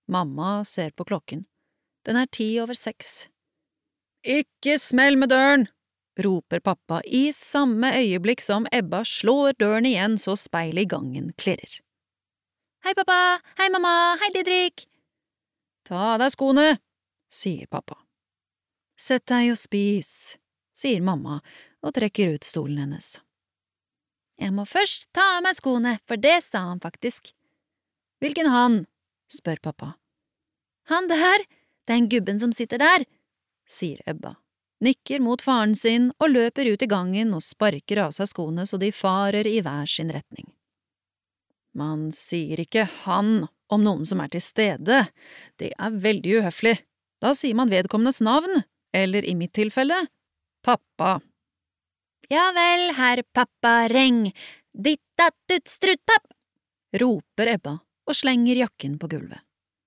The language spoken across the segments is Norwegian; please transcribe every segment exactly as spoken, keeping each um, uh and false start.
Mamma ser på klokken. Den er ti over seks. Ikke smell med døren, roper pappa i samme øyeblikk som Ebba slår døren igjen så speilet i gangen klirrer. Hei pappa, hei mamma, hei Didrik. Ta av deg skoene, sier pappa. Sett deg og spis, sier mamma og trekker ut stolen hennes. Jeg må først ta av meg skoene, for det sa han faktisk. Hvilken han? Spør pappa. Han der, det er en gubben som sitter der, sier Ebba, nikker mot faren sin og løper ut i gangen og sparker av seg skoene så de farer i hver sin retning. Man sier ikke han om noen som er til stede, det er veldig uhøflig. Da sier man vedkommendes navn, eller i mitt tilfelle, pappa. Ja vel, herr pappa Reng, ditt datt struttpapp, roper Ebba og slenger jakken på gulvet.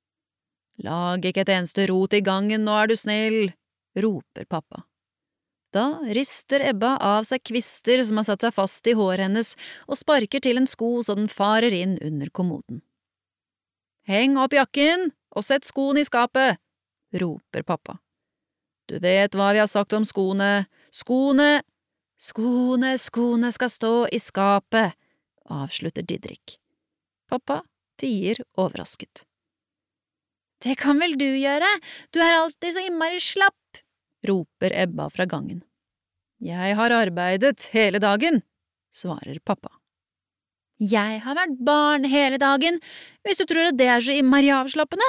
Lag ikke et eneste rot i gangen, nå er du snill, roper pappa. Da rister Ebba av seg kvister som har satt seg fast i håret hennes og sparker til en sko så den farer inn under kommoden. Heng opp jakken og sett skoen i skapet, roper pappa. Du vet hva vi har sagt om skoene, skoene, skoene, skoene skal stå i skapet, avslutter Didrik. Pappa tier overrasket. Det kan vel du gjøre, du er alltid så innmari slapp, roper Ebba fra gangen. Jeg har arbeidet hele dagen, svarer pappa. Jeg har vært barn hele dagen, hvis du tror at det er så innmari avslappende.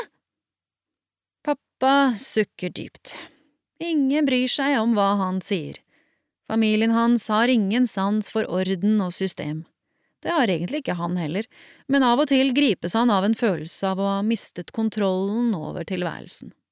Pappa sukker dypt. Ingen bryr seg om hva han sier. Familien hans har ingen sans for orden og system. Det har egentlig ikke han heller, men av og til gripes han av en følelse av å ha mistet kontrollen over tilværelsen.